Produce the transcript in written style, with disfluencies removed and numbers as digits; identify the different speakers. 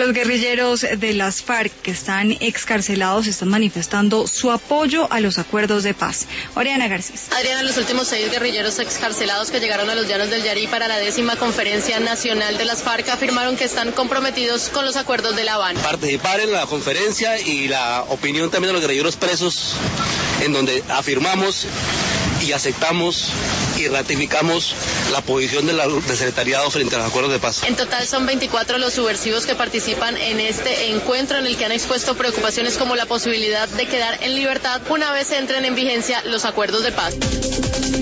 Speaker 1: Los guerrilleros de las FARC que están excarcelados están manifestando su apoyo a los acuerdos de paz. Oriana Garcés.
Speaker 2: Adriana, los últimos 6 guerrilleros excarcelados que llegaron a los llanos del Yarí para la 10ª Conferencia Nacional de las FARC afirmaron que están comprometidos con los acuerdos de La Habana.
Speaker 3: Participar en la conferencia y la opinión también de los guerrilleros presos, en donde afirmamos y aceptamos y ratificamos la posición del secretariado frente a los acuerdos de paz.
Speaker 2: En total son 24 los subversivos que participan en este encuentro, en el que han expuesto preocupaciones como la posibilidad de quedar en libertad una vez entren en vigencia los acuerdos de paz.